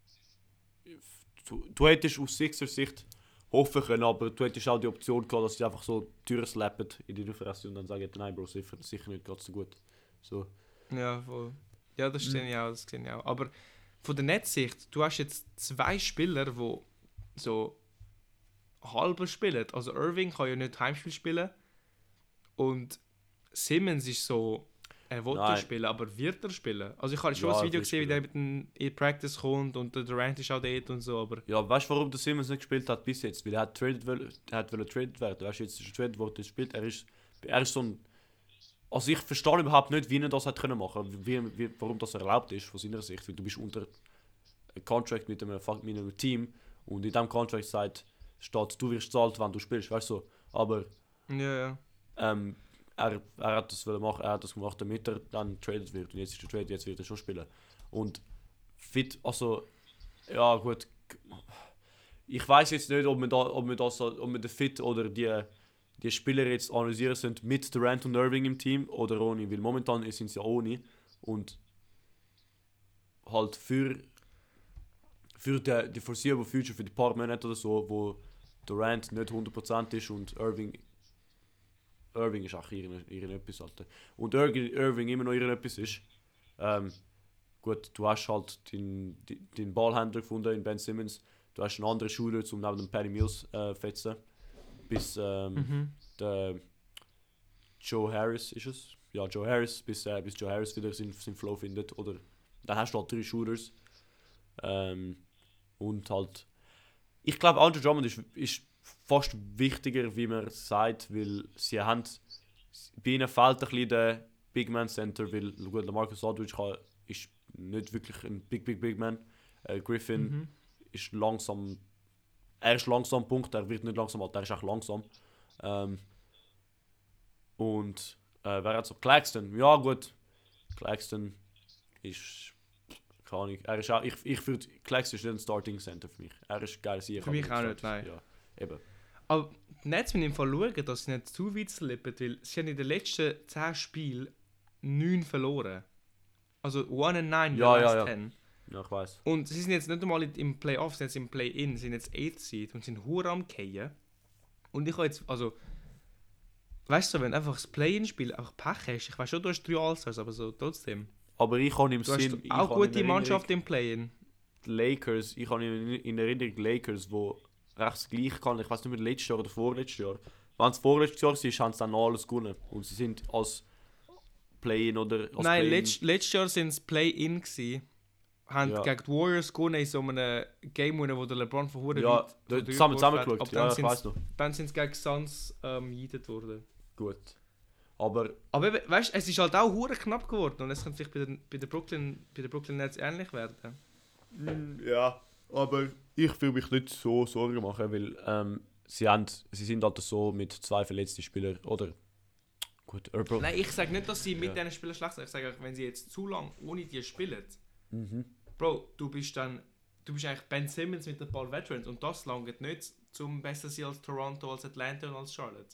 Du hättest aus Sixers Sicht hoffen können, aber du hättest auch die Option gehabt, dass sie einfach so Türen slappen in die Fresse und dann sagen, nein Bro, sicher nicht gerade so gut. So. Ja, voll. Ja, das sehe ich auch, Aber von der Netzsicht, du hast jetzt 2 Spieler, die so halber spielen. Also Irving kann ja nicht Heimspiel spielen und Simmons ist so, er will spielen, aber wird er spielen? Also ich habe schon ein Video gesehen, wie der mit in Practice kommt und der Durant ist auch dort und so, aber... Ja, weißt du, warum der Simmons nicht gespielt hat bis jetzt? Weil er hat traded werden. Weißt du, jetzt ist er traded worden, spielt. Er ist so ein... Also ich verstehe überhaupt nicht, wie er das hat können machen, warum das erlaubt ist von seiner Sicht, weil du bist unter einem Contract mit einem Team und in diesem Contract steht, du wirst zahlt, wenn du spielst, weißt du, aber... Ja. Er hat das machen, er hat das gemacht, damit er dann traded wird. Und jetzt ist er traded, jetzt wird er schon spielen. Und fit, also, ja gut. Ich weiß jetzt nicht, ob wir den Fit oder die Spieler jetzt analysieren sind mit Durant und Irving im Team oder ohne, weil momentan sind sie ja ohne. Und halt für die foreseeable future, für die paar Monate oder so, wo Durant nicht 100% ist und Irving ist auch ihren etwas, Alter. Und Irving immer noch ihren etwas ist. Gut, du hast halt den Ballhändler gefunden in Ben Simmons. Du hast einen anderen Shooter zum neben dem Patty Mills fetzen. Bis der Joe Harris ist es. Ja, Joe Harris, bis Joe Harris wieder seinen Flow findet. Oder dann hast du halt 3 Shooters. Und halt. Ich glaube, Andre Drummond ist fast wichtiger, wie man sagt, weil sie haben bei ihnen fehlt ein bisschen der Big Man Center, weil gut, Marcus Aldridge ist nicht wirklich ein Big Man. Griffin ist langsam, Punkt, er wird nicht langsam alt, er ist auch langsam. Und wer hat so Claxton? Ja gut, Claxton ist keine Ahnung, er ist auch, ich würde, Claxton ist nicht ein Starting Center für mich. Er ist geil, für mich auch nicht, nein. Ja. Eben. Aber jetzt müssen wir im Fall schauen, dass sie nicht zu weit slippen, weil sie haben in den letzten 10 Spielen 9 verloren. Also 1-9 ja. 10. Ja, ich weiss. Und sie sind jetzt nicht einmal im Playoff, sie sind jetzt im Play-In, sie sind jetzt 8th Seed und sind hure am Fallen. Und ich habe jetzt, also, weißt du, wenn du einfach das Play-In-Spiel einfach Pech hast, ich weiß schon, du hast 3 All-Stars, aber so trotzdem. Aber ich habe im Sinn... Du hast auch gute Mannschaft im Play-In. Lakers, ich habe in Erinnerung Lakers, wo recht gleich kann. Ich weiß nicht mehr, letztes Jahr oder vorletztes Jahr. Wenn es vorletztes Jahr war, haben sie dann alles gewonnen. Und sie sind als Play-In oder als Nein, letztes Jahr waren es Play-In gewesen. Haben gegen die Warriors gewonnen in so einem Game, wo der LeBron von Huren zusammengeschaut. Ja, ich weiß noch. Dann sind sie gegen Suns gejeitet worden. Gut. Aber weißt du, es ist halt auch hure knapp geworden und es könnte vielleicht bei der Brooklyn Nets ähnlich werden. Ja, aber ich will mich nicht so Sorgen machen, weil sie sind halt so mit 2 verletzten Spielern, oder? Gut, Nein, ich sage nicht, dass sie mit diesen Spielern schlecht sind. Ich sage, wenn sie jetzt zu lange ohne die spielen, Bro, du bist eigentlich Ben Simmons mit ein paar Veterans und das langt nicht zum besser sein als Toronto, als Atlanta und als Charlotte.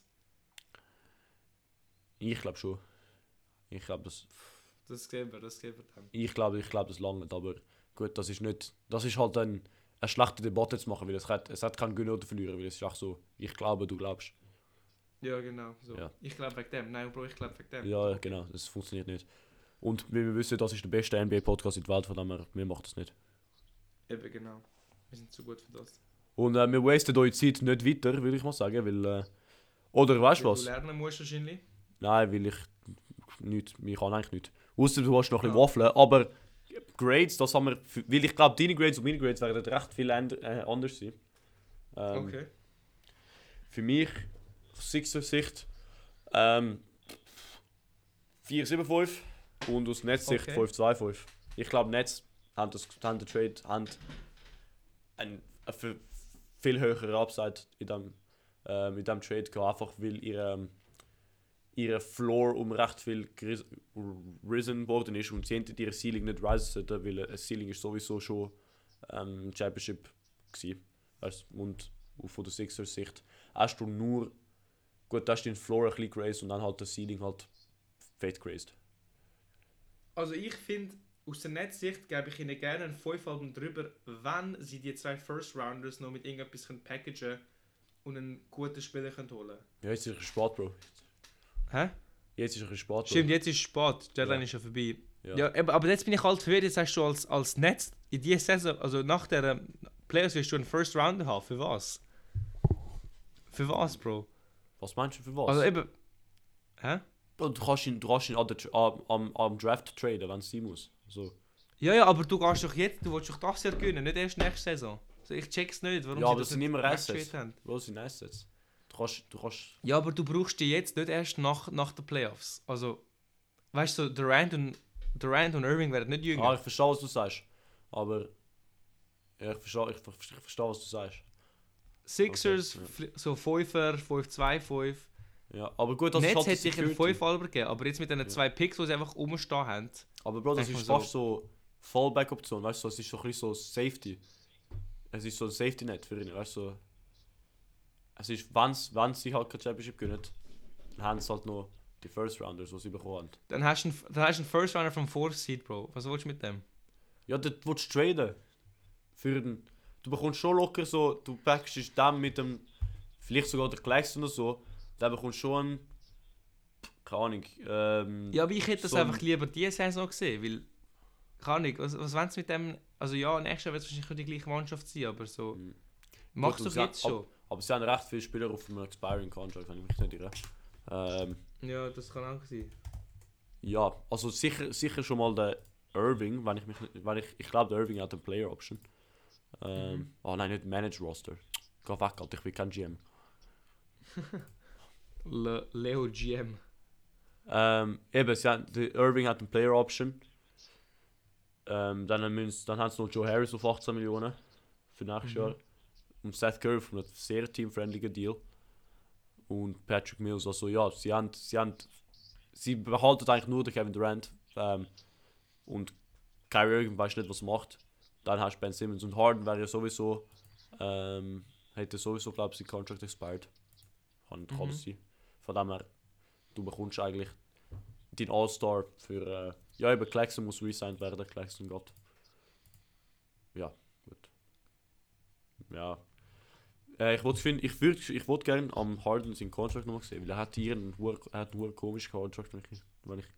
Ich glaube schon. Ich glaube, das geben wir dann. Ich glaube, das langt, aber gut, das ist halt eine schlechte Debatte zu machen, weil es hat keinen Gewinner oder Verlierer, weil es ist auch so, ich glaube, du glaubst. Ja, genau. So. Ja. Ich glaube wegen dem. Nein, Bro, ich glaube wegen dem. Ja, genau, das funktioniert nicht. Und wie wir wissen, das ist der beste NBA-Podcast in der Welt, von dem wir machen das nicht. Eben, genau. Wir sind zu gut für das. Und wir wasten eure Zeit nicht weiter, würde ich mal sagen, weil... oder weißt du was? Du lernen musst wahrscheinlich. Nein, weil ich kann eigentlich nicht. Ausser du hast noch ein bisschen Waffeln, aber Grades, das haben wir... Weil ich glaube, deine Grades und meine Grades werden recht viel anders sein. Okay. Für mich, aus Sixers Sicht, 4-7-5 und aus Netzsicht 5-2-5. Ich glaube, Netz haben den Trade ein viel höherer Upside in dem Trade gehabt, einfach weil ihre Floor recht viel risen worden ist und sie hinter ihre Ceiling nicht risen sollten, weil ein Ceiling ist sowieso schon Championship gewesen. Und von der Sixers Sicht hast du nur gut, hast du den Floor ein bisschen geraced und dann halt der Ceiling halt fett geraced. Also ich finde, aus der Netzsicht gebe ich ihnen gerne einen 5 drüber, wenn sie die 2 First Rounders noch mit irgendetwas packagen und einen guten Spieler holen können. Ja, jetzt ist es ein Sport, Bro. Hä? Jetzt ist es ein Sport. Stimmt, jetzt ist es spät. Die Deadline ist ja vorbei. Ja. Aber jetzt bin ich halt verwirrt. Jetzt hast du als Netz in dieser Saison, also nach der Playoffs, wirst du einen First Rounder haben. Für was? Für was, Bro? Was meinst du für was? Also eben... Hä? Bro, du kannst ihn am Draft traden, wenn es sein muss. So. Ja, aber du gehst doch jetzt, du willst doch das Jahr gewinnen, nicht erst nächste Saison. Also ich check's nicht, warum ja, sie aber das sind immer Assets. Bro, das sind Assets. Du kannst... Ja, aber du brauchst die jetzt nicht erst nach den Playoffs. Also, weißt du, Durant und Irving werden nicht jünger. Ah, ich verstehe, was du sagst. Aber... Ja, ich verstehe, was du sagst. Sixers, okay, so 5er, 5-2, 5. Ja, aber gut, das Netz ist halt hätte ich einen 5 gegeben, aber jetzt mit diesen 2 Picks, die sie einfach rumstehen haben. Aber Bro, das ist fast so Fallback-Option, weißt du, es ist so ein bisschen so Safety. Es ist so ein Safety-Net für ihn, weißt du. Es ist, wenn sie halt kein Championship gewinnen, dann haben sie halt noch die First Rounders, die sie bekommen haben. Dann hast du einen First Rounder vom 4th Seed, Bro. Was willst du mit dem? Ja, dort willst du traden. Du bekommst schon locker so, du packst dann mit dem, vielleicht sogar der Claxton oder so, dann bekommst du schon einen, keine Ahnung. Ja, aber ich hätte das so einfach lieber diese Saison gesehen, weil, keine Ahnung, was wollen sie mit dem, also ja, nächstes Jahr wird es wahrscheinlich die gleiche Mannschaft sein, aber so, mach's doch jetzt schon. Aber sie haben recht viele Spieler auf dem Expiring Contract, wenn ich mich nicht irre. Ja, das kann auch sein. Ja, also sicher schon mal der Irving, ich glaube der Irving hat eine Player Option. Oh nein, nicht Manage Roster. Geh weg, Alter, ich bin kein GM. Leo GM. Eben, der Irving hat eine Player Option. Dann haben sie noch Joe Harris auf 18 Millionen für nächstes Jahr. Und Seth Curry von einem sehr teamfriendligen Deal. Und Patrick Mills, also ja, sie behalten eigentlich nur den Kevin Durant. Und Kyrie Irving weiß nicht, was er macht. Dann hast du Ben Simmons und Harden wäre ja sowieso, hätte sowieso, glaube ich, sein Contract expired. Kann das sein. Von dem her, du bekommst eigentlich deinen All-Star für, ja eben Claxton muss resigned werden, Claxton geht. Ja, gut. Ja. Ich wollte gerne am Harden seinen Contract noch sehen, weil er hat hier einen komischen Contract, wenn ich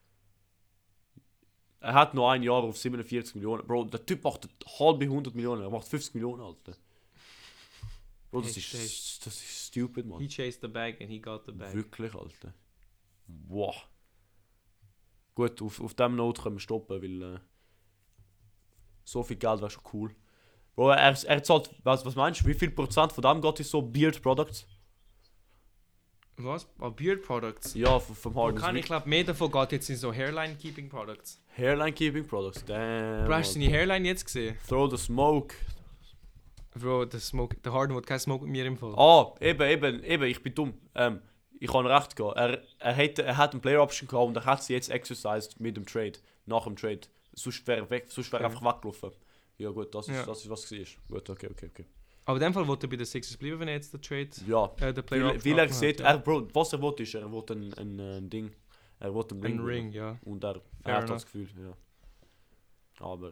er hat noch ein Jahr auf 47 Millionen. Bro, der Typ macht halbe 100 Millionen. Er macht 50 Millionen, Alter. Bro, das ist stupid, man. He chased the bag and he got the bag. Wirklich, Alter. Wow. Gut, auf dem Note können wir stoppen, weil so viel Geld wäre schon cool. Bro, er zahlt, was meinst du, wie viel Prozent von dem geht in so Beard Products? Was? Oh, Beard Products? Ja, vom Harden. Ich glaube, mehr davon geht jetzt in so Hairline Keeping Products. Hairline Keeping Products, damn. Bro, hast du deine Hairline jetzt gesehen? Throw the smoke. Bro, der Harden will kein Smoke mit mir im Fall. Ah, eben, ich bin dumm. Ich kann recht gehen. Er hat eine Player Option gehabt und er hat sie jetzt exercised mit dem Trade, nach dem Trade. Sonst wäre er einfach weggelaufen. Ja gut, das ist was es war. Gut, okay. Aber in dem Fall wollte er bei den Sixers bleiben, wenn er jetzt den Trade... Ja, der Player weil er sieht, Bro, was er will ist, er will ein Ding. Er will einen Ring, ja. Und er hat das Gefühl, ja. Aber...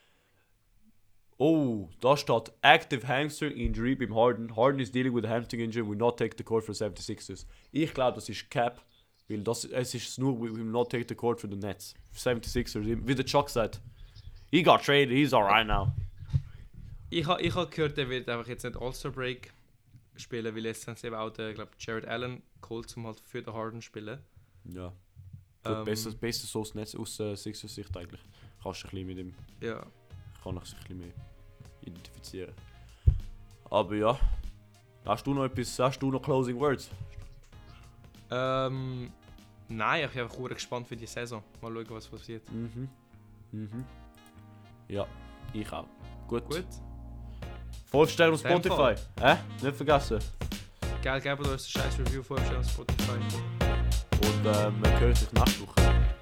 Oh, da steht Active Hamstring Injury beim Harden. Harden is dealing with a hamstring injury and will not take the court for the 76ers. Ich glaube, das ist Cap, weil es ist nur we will not take the court for the Nets. 76ers, wie der Chuck sagt. He got traded, he's alright now. Ich habe gehört, er wird einfach jetzt nicht All-Star Break spielen, weil jetzt haben sie eben auch den, Jared Allen geholt, um halt für den Harden zu spielen. Ja. Besser so aus Sixers Sicht eigentlich. Kannst du ein bisschen mit ihm... Ja. Kann ich sich ein bisschen mehr identifizieren. Aber ja. Hast du noch Closing Words? Nein, ich bin einfach gespannt für die Saison. Mal schauen, was passiert. Ja, ich auch. Gut. 5 Sterne auf Spotify. Nicht vergessen. Geil, gebt uns ein scheiß Review, 5 Sterne auf Spotify. Und man hört sich nächste Woche.